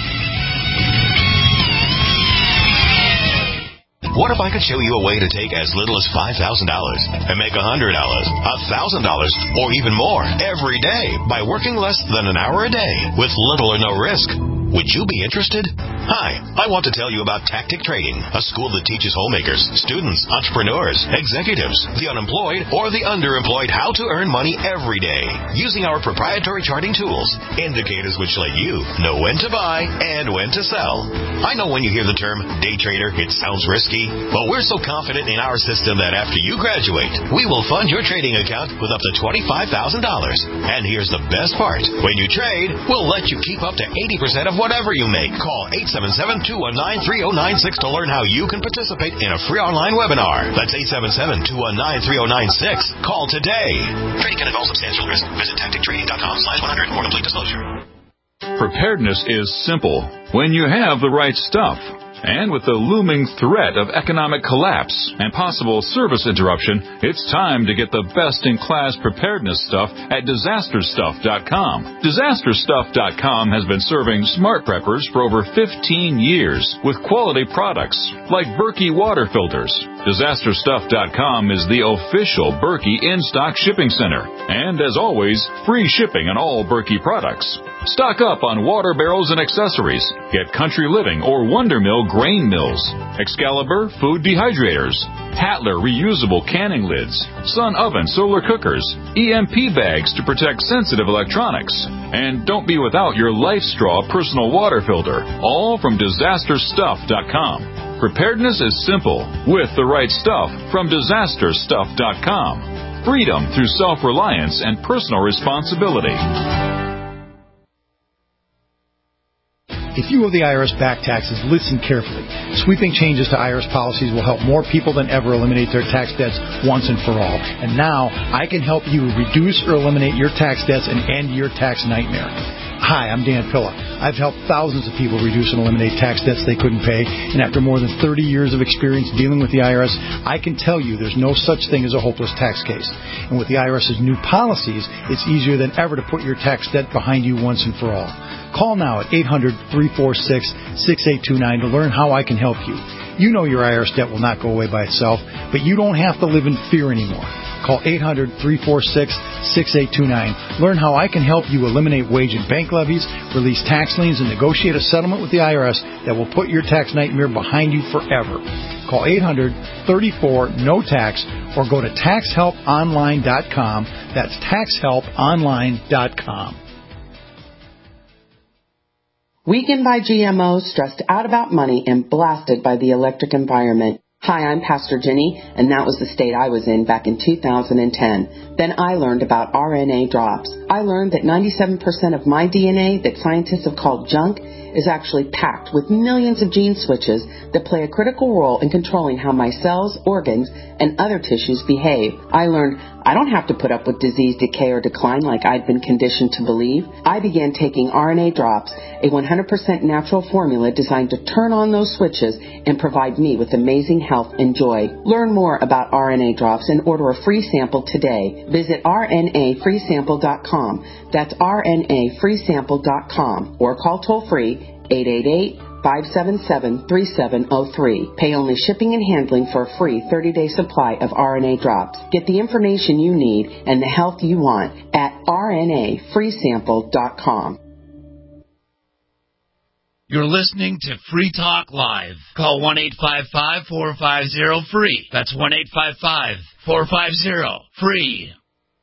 What if I could show you a way to take as little as five thousand dollars and make one hundred dollars, one thousand dollars, or even more every day by working less than an hour a day with little or no risk? Would you be interested? Hi, I want to tell you about Tactic Trading, a school that teaches homemakers, students, entrepreneurs, executives, the unemployed, or the underemployed how to earn money every day using our proprietary charting tools, indicators which let you know when to buy and when to sell. I know when you hear the term day trader, it sounds risky, but we're so confident in our system that after you graduate, we will fund your trading account with up to twenty-five thousand dollars. And here's the best part. When you trade, we'll let you keep up to eighty percent of whatever you make. Call eight seven seven, two one nine, three zero nine six to learn how you can participate in a free online webinar. That's eight seven seven, two one nine, three zero nine six. Call today. Trading can involve substantial risk. Visit tactic trading dot com slash one hundred for complete disclosure. Preparedness is simple when you have the right stuff. And with the looming threat of economic collapse and possible service interruption, it's time to get the best-in-class preparedness stuff at disaster stuff dot com. disaster stuff dot com has been serving smart preppers for over fifteen years with quality products like Berkey water filters. disaster stuff dot com is the official Berkey in-stock shipping center. And as always, free shipping on all Berkey products. Stock up on water barrels and accessories. Get Country Living or Wonder Mill grain mills, Excalibur food dehydrators, Hatler reusable canning lids, Sun oven solar cookers, E M P bags to protect sensitive electronics. And don't be without your LifeStraw personal water filter, all from disaster stuff dot com. Preparedness is simple with the right stuff from disaster stuff dot com. Freedom through self-reliance and personal responsibility. If you owe the I R S back taxes, listen carefully. Sweeping changes to I R S policies will help more people than ever eliminate their tax debts once and for all. And now, I can help you reduce or eliminate your tax debts and end your tax nightmare. Hi, I'm Dan Pilla. I've helped thousands of people reduce and eliminate tax debts they couldn't pay, and after more than thirty years of experience dealing with the I R S, I can tell you there's no such thing as a hopeless tax case. And with the IRS's new policies, it's easier than ever to put your tax debt behind you once and for all. Call now at eight hundred, three four six, six eight two nine to learn how I can help you. You know your I R S debt will not go away by itself, but you don't have to live in fear anymore. Call eight hundred, three four six, six eight two nine. Learn how I can help you eliminate wage and bank levies, release tax liens, and negotiate a settlement with the I R S that will put your tax nightmare behind you forever. Call eight hundred, three four, N O T A X or go to tax help online dot com. That's tax help online dot com. Weakened by G M Os, stressed out about money, and blasted by the electric environment. Hi, I'm Pastor Jenny, and that was the state I was in back in two thousand ten. Then I learned about R N A drops. I learned that ninety-seven percent of my D N A that scientists have called junk is actually packed with millions of gene switches that play a critical role in controlling how my cells, organs, and other tissues behave. I learned I don't have to put up with disease, decay, or decline like I'd been conditioned to believe. I began taking R N A drops, a one hundred percent natural formula designed to turn on those switches and provide me with amazing health and joy. Learn more about R N A drops and order a free sample today. Visit R N A free sample dot com. That's R N A free sample dot com or call toll free eight eight eight, five seven seven, three seven zero three. Pay only shipping and handling for a free thirty-day supply of R N A drops. Get the information you need and the health you want at R N A free sample dot com. You're listening to Free Talk Live. Call one eight five five, four five zero, free. That's one eight five five, four five zero, free.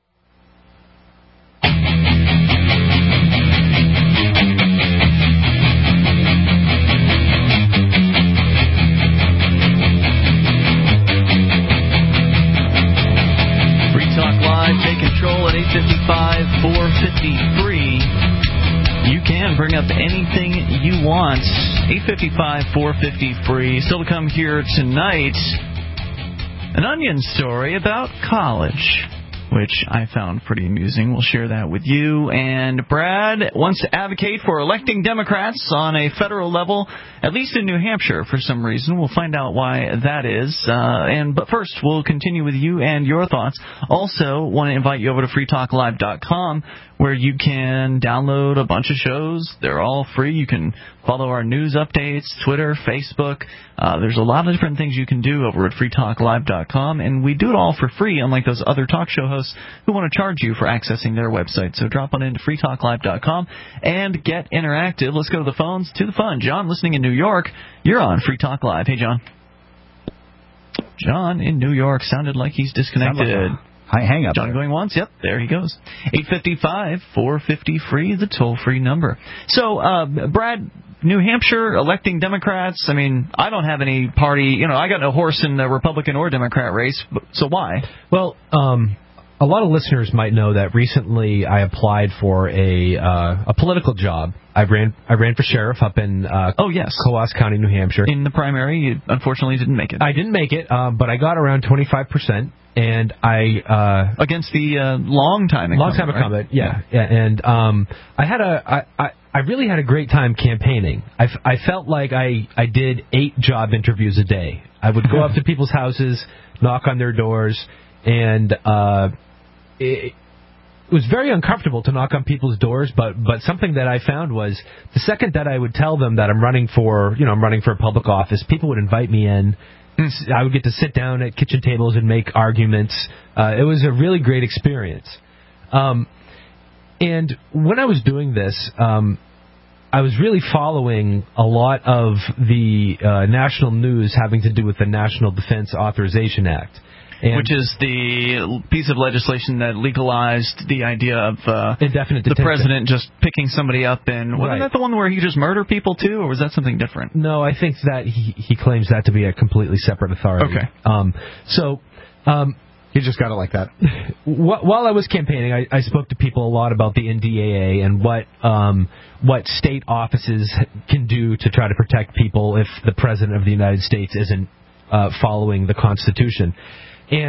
Take control at eight five five, four five zero, free. You can bring up anything you want. eight five five, four five zero, free. Still to come here tonight, an Onion story about college, which I found pretty amusing. We'll share that with you. And Brad wants to advocate for electing Democrats on a federal level, at least in New Hampshire for some reason. We'll find out why that is. Uh, and But first, we'll continue with you and your thoughts. Also, want to invite you over to free talk live dot com, where you can download a bunch of shows. They're all free. You can follow our news updates, Twitter, Facebook. Uh, there's a lot of different things you can do over at free talk live dot com, and we do it all for free, unlike those other talk show hosts who want to charge you for accessing their website. So drop on into free talk live dot com and get interactive. Let's go to the phones, to the fun. John, listening in New York, you're on Free Talk Live. Hey, John. John in New York sounded like he's disconnected. Hi, hang up. John there. going once. Yep, there he goes. eight five five, four five zero, free, the toll-free number. So, uh, Brad, New Hampshire, electing Democrats, I mean, I don't have any party, you know, I got no horse in the Republican or Democrat race, so why? Well, um, a lot of listeners might know that recently I applied for a uh, a political job. I ran I ran for sheriff up in uh, oh yes, Coos County, New Hampshire. In the primary, you unfortunately didn't make it. I didn't make it, uh, but I got around twenty-five percent. And I uh, against the uh, long time long time incumbent, right? yeah, yeah. And um, I had a I, I, I really had a great time campaigning. I, f- I felt like I, I did eight job interviews a day. I would go up to people's houses, knock on their doors, and uh, it, it was very uncomfortable to knock on people's doors. But but something that I found was the second that I would tell them that I'm running for you know I'm running for a public office, people would invite me in. I would get to sit down at kitchen tables and make arguments. Uh, it was a really great experience. Um, and when I was doing this, um, I was really following a lot of the uh, national news having to do with the National Defense Authorization Act. And which is the piece of legislation that legalized the idea of uh, indefinite the president just picking somebody up. And wasn't right. that the one where he could just murder people too, or was that something different? No, I think that he, he claims that to be a completely separate authority. Okay. Um, so um, he just got it like that. While I was campaigning, I, I spoke to people a lot about the N D A A and what um, what state offices can do to try to protect people if the president of the United States isn't uh, following the Constitution. And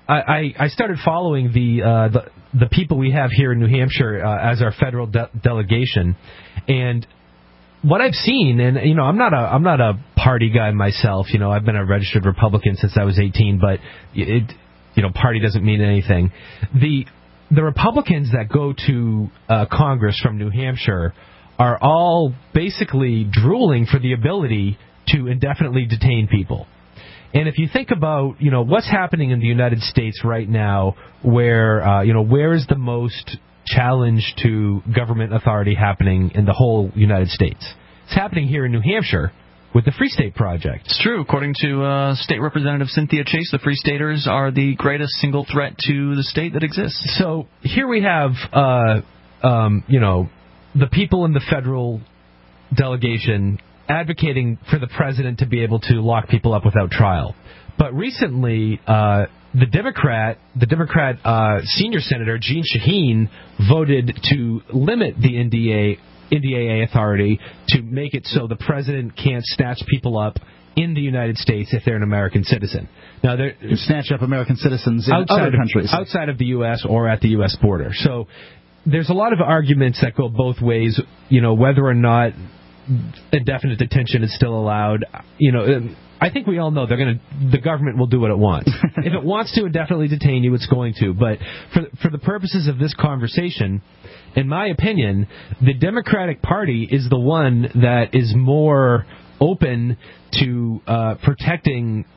I, I, I started following the, uh, the the people we have here in New Hampshire uh, as our federal de- delegation, and what I've seen, and you know, I'm not a I'm not a party guy myself. You know, I've been a registered Republican since I was eighteen, but it, you know, party doesn't mean anything. The the Republicans that go to uh, Congress from New Hampshire are all basically drooling for the ability to indefinitely detain people. And if you think about, you know, what's happening in the United States right now, where, uh, you know, where is the most challenge to government authority happening in the whole United States? It's happening here in New Hampshire with the Free State Project. It's true. According to uh, State Representative Cynthia Chase, the Free Staters are the greatest single threat to the state that exists. So here we have, uh, um, you know, the people in the federal delegation advocating for the president to be able to lock people up without trial. But recently, uh, the Democrat, the Democrat uh, senior senator Jeanne Shaheen voted to limit the N D A N D A A authority to make it so the president can't snatch people up in the United States if they're an American citizen. Now, they're snatch up American citizens in outside other of, countries, outside of the U S or at the U S border. So there's a lot of arguments that go both ways. You know, whether or not indefinite detention is still allowed. You know, I think we all know they're going to. The government will do what it wants. If it wants to indefinitely detain you, it's going to. But for for the purposes of this conversation, in my opinion, the Democratic Party is the one that is more open to uh, protecting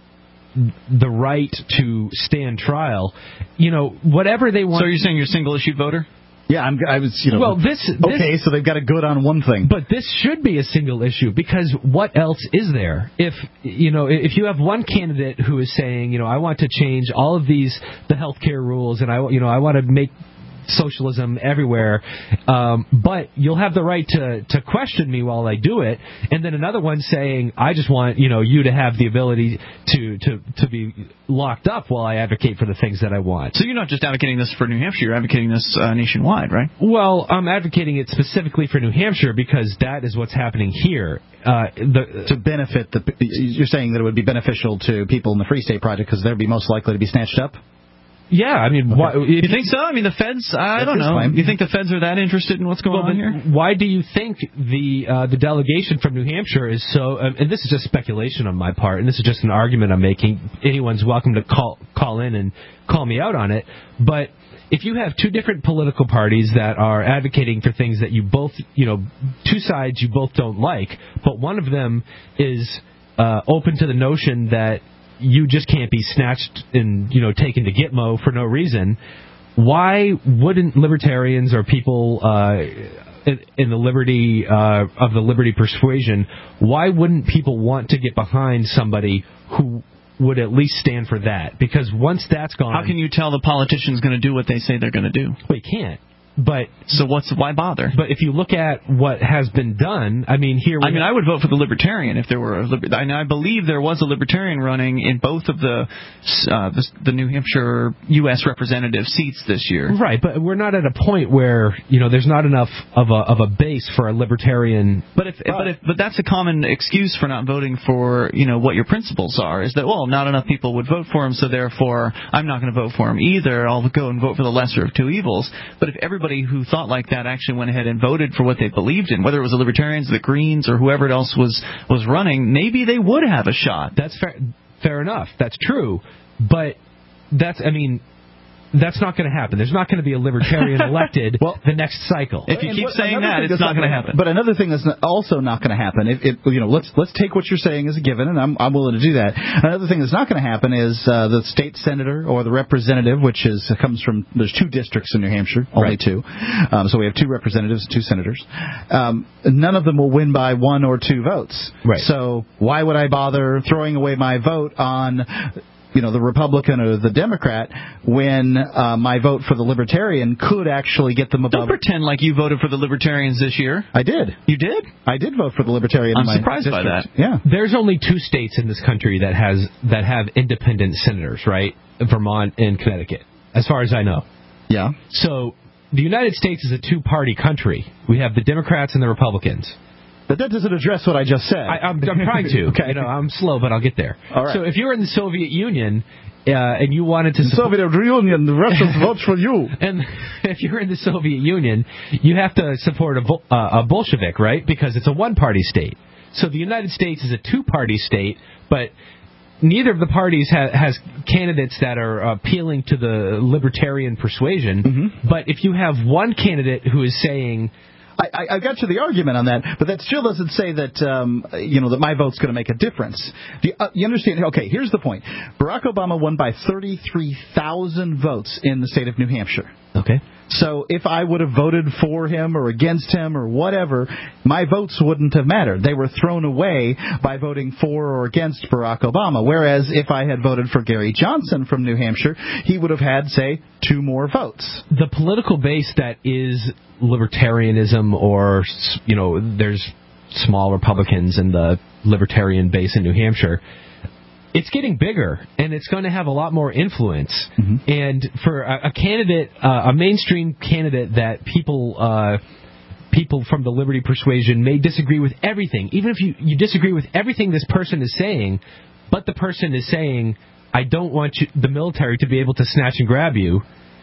the right to stand trial. You know, whatever they want. So you're saying you're a single-issue voter? Yeah, I'm, I was, you know. Well, this, this okay, so they've got a good on one thing, but this should be a single issue because what else is there? If you know, if you have one candidate who is saying, you know, I want to change all of these the healthcare rules, and I, you know, I want to make socialism everywhere, um, but you'll have the right to, to question me while I do it, and then another one saying, I just want, you know, you to have the ability to, to, to be locked up while I advocate for the things that I want. So you're not just advocating this for New Hampshire, you're advocating this uh, nationwide, right? Well, I'm advocating it specifically for New Hampshire because that is what's happening here. Uh, the, to benefit the, you're saying that it would be beneficial to people in the Free State Project because they'd be most likely to be snatched up? Yeah, I mean, okay. why, you think so? I mean, the feds. I don't know. Claim. You think the feds are that interested in what's going well, on here? Why do you think the uh, the delegation from New Hampshire is so? Um, and this is just speculation on my part, and this is just an argument I'm making. Anyone's welcome to call call in and call me out on it. But if you have two different political parties that are advocating for things that you both, you know, two sides you both don't like, but one of them is uh, open to the notion that you just can't be snatched and, you know, taken to Gitmo for no reason, why wouldn't libertarians or people uh, in, in the liberty uh, of the liberty persuasion, why wouldn't people want to get behind somebody who would at least stand for that? Because once that's gone... How can you tell the politician's going to do what they say they're going to do? Well, you can't. But so what's why bother? But if you look at what has been done, I mean, here. We I mean, I would vote for the Libertarian if there were a liber- and I believe there was a Libertarian running in both of the uh, the, the New Hampshire U S representative seats this year. Right, but we're not at a point where you know there's not enough of a of a base for a Libertarian. But if but if but that's a common excuse for not voting for you know what your principles are is that well not enough people would vote for him, so therefore I'm not going to vote for him either. I'll go and vote for the lesser of two evils. But if everybody who thought like that actually went ahead and voted for what they believed in, whether it was the Libertarians, the Greens, or whoever else was was running, maybe they would have a shot. That's fair. Fair enough. That's true. But that's, I mean, that's not going to happen. There's not going to be a Libertarian elected well, the next cycle. If you keep what, saying that, it's not going to happen. But another thing that's also not going to happen, if, if you know, let's let's take what you're saying as a given, and I'm I'm willing to do that. Another thing that's not going to happen is uh, the state senator or the representative, which is comes from there's two districts in New Hampshire, only right. two, um, so we have two representatives, two senators. Um, none of them will win by one or two votes. Right. So why would I bother throwing away my vote on, you know, the Republican or the Democrat when uh, my vote for the Libertarian could actually get them above... Don't pretend like you voted for the Libertarians this year. I did. You did? I did vote for the Libertarian. I'm in my surprised district. by that. Yeah. There's only two states in this country that has that have independent senators, right? Vermont and Connecticut, as far as I know. Yeah. So the United States is a two-party country. We have the Democrats and the Republicans. But that doesn't address what I just said. I, I'm, I'm trying to. Okay. You know, I'm slow, but I'll get there. All right. So if you were in the Soviet Union uh, and you wanted to... The Soviet Union, the Russians vote for you. And if you're in the Soviet Union, you have to support a, Bol- uh, a Bolshevik, right? Because it's a one-party state. So the United States is a two-party state, but neither of the parties ha- has candidates that are appealing to the libertarian persuasion. Mm-hmm. But if you have one candidate who is saying... I, I, I got you the argument on that, but that still doesn't say that um, you know that my vote's going to make a difference. Do you, uh, you understand? Okay, here's the point. Barack Obama won by thirty-three thousand votes in the state of New Hampshire. Okay. So if I would have voted for him or against him or whatever, my votes wouldn't have mattered. They were thrown away by voting for or against Barack Obama. Whereas if I had voted for Gary Johnson from New Hampshire, he would have had, say, two more votes. The political base that is libertarianism, or, you know, there's small Republicans in the libertarian base in New Hampshire, it's getting bigger, and it's going to have a lot more influence. Mm-hmm. And for a, a candidate, uh, a mainstream candidate that people uh, people from the liberty persuasion may disagree with everything, even if you, you disagree with everything this person is saying, but the person is saying, I don't want you, the military to be able to snatch and grab you,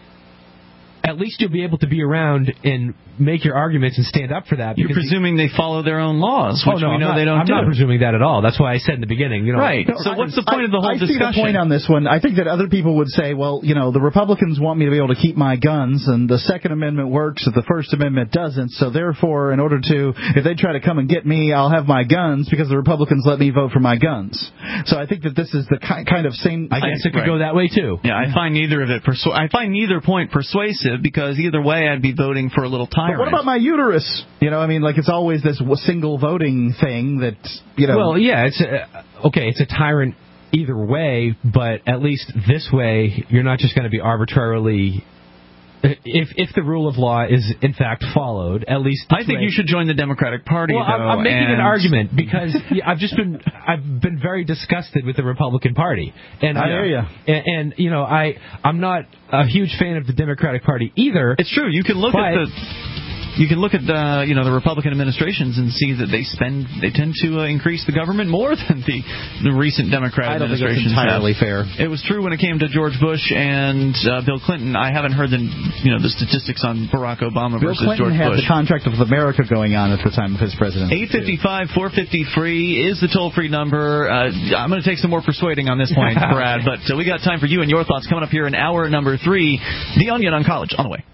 at least you'll be able to be around and make your arguments and stand up for that. You're presuming they follow their own laws, which oh, no, we know I'm not, they don't I'm do. not presuming that at all. That's why I said in the beginning. You know, right. No, so I, what's the point I, of the whole I discussion? I see the point on this one. I think that other people would say, well, you know, the Republicans want me to be able to keep my guns, and the Second Amendment works, but the First Amendment doesn't. So therefore, in order to, if they try to come and get me, I'll have my guns because the Republicans let me vote for my guns. So I think that this is the ki- kind of same. I guess it could right. go that way too. Yeah, I find neither of it. Persu- I find neither point persuasive because either way, I'd be voting for a little tyrant. But what about my uterus? You know, I mean, like it's always this single voting thing that, you know. Well, yeah, it's a, okay. It's a tyrant either way, but at least this way, you're not just going to be arbitrarily. If if the rule of law is in fact followed, at least I think way. you should join the Democratic Party. Well, though, I'm, I'm making and... an argument because I've just been I've been very disgusted with the Republican Party, and I hear you. And, and you know I I'm not a huge fan of the Democratic Party either. It's true. You can look at the. You can look at the, you know, the Republican administrations and see that they spend, they tend to uh, increase the government more than the the recent Democrat I don't think administrations it's entirely have. fair. It was true when it came to George Bush and uh, Bill Clinton. I haven't heard the, you know, the statistics on Barack Obama Bill versus Clinton George had Bush. the contract of America going on at the time of his presidency. eight five five, four five zero, free is the toll-free number. Uh, I'm going to take some more persuading on this point, Brad, but uh, we got time for you and your thoughts coming up here in hour number three. The Onion on College, on the way.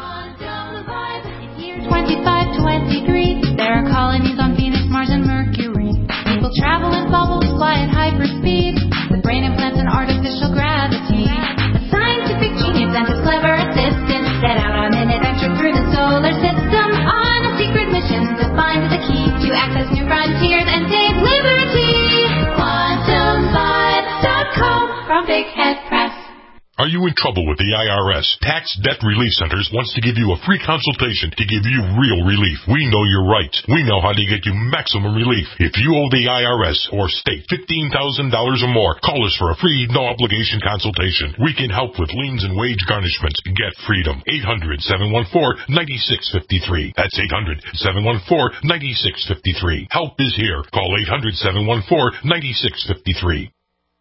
twenty-five twenty-three. There are colonies on Venus, Mars, and Mercury. People travel in bubbles, fly at hyperspeed, with brain implants and artificial gravity. A scientific genius and his clever assistant set out on an adventure through the solar system on a secret mission to find the key to access new frontiers and save liberty. quantum vibe dot com from Big Head Press. Are you in trouble with the I R S? Tax Debt Relief Centers wants to give you a free consultation to give you real relief. We know your rights. We know how to get you maximum relief. If you owe the I R S or state fifteen thousand dollars or more, call us for a free, no-obligation consultation. We can help with liens and wage garnishments. Get freedom. eight hundred, seven one four, nine six five three. That's eight hundred, seven one four, nine six five three. Help is here. Call eight hundred, seven one four, nine six five three.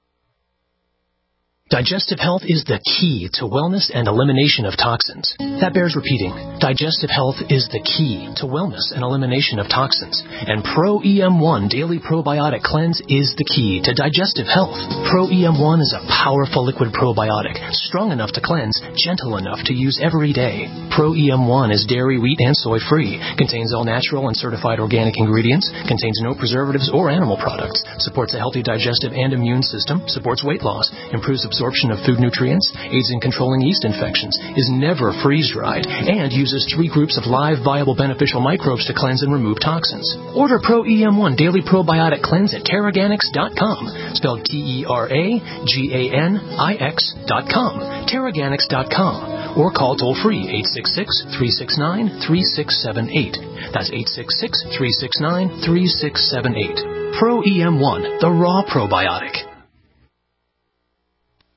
Digestive health is the key to wellness and elimination of toxins. That bears repeating. Digestive health is the key to wellness and elimination of toxins. And Pro E M one Daily Probiotic Cleanse is the key to digestive health. Pro E M one is a powerful liquid probiotic, strong enough to cleanse, gentle enough to use every day. Pro E M one is dairy, wheat, and soy free, contains all natural and certified organic ingredients, contains no preservatives or animal products, supports a healthy digestive and immune system, supports weight loss, improves absorption absorption of food nutrients, aids in controlling yeast infections, is never freeze-dried, and uses three groups of live, viable, beneficial microbes to cleanse and remove toxins. Order Pro E M one Daily Probiotic Cleanse at Terraganix dot com, spelled T E R A G A N I X dot com, Terraganix dot com, or call toll-free eight six six, three six nine, three six seven eight. That's eight six six, three six nine, three six seven eight. Pro E M one, the raw probiotic.